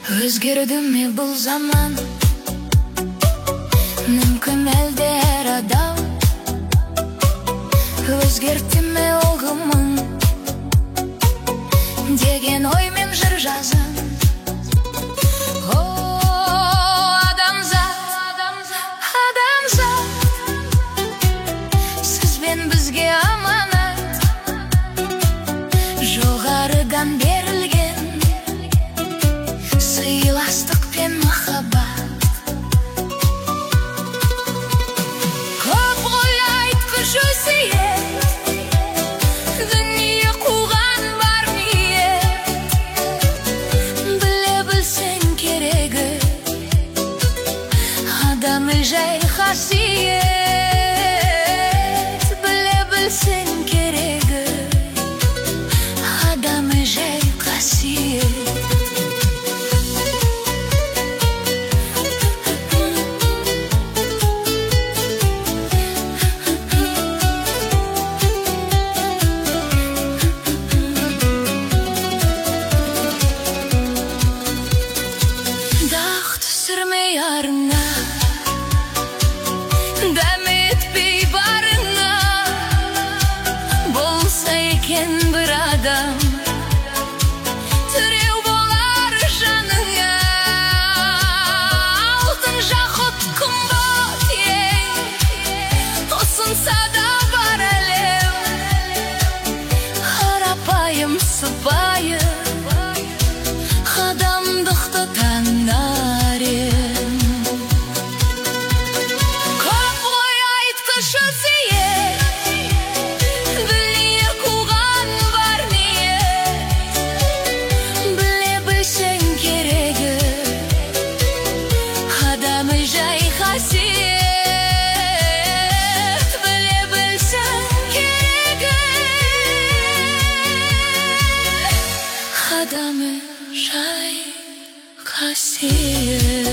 Өзгерді ме бұл заман, мүмкін әлде әр адам өзгерді ме ұғымын деген оймен жыр жазам. О, адамзат, сіз бен бізге аманат, жоғарыдан берілген сыйластық пен махаббат. Көп ғой айтқыш өсиет, дүние қуған бар ниет. Біле білсең керегі, адамы жай қасиет. Біле білсең керегі, адамы жай қасиет. Түсірмей арына, дәм етпей барына, болса екен бір адам тіреу болар жаныңа. Алтын жақұт қымбат ең, ұсынса да бар әлем, қарапайым сыпайы адамдықты таңдар ем. Көп ғой айтқыш өсиет, дүние қуған бар ниет. Біле білсең керегі, адамы жай қасиет. Біле білсең керегі, адамы жай қасиет.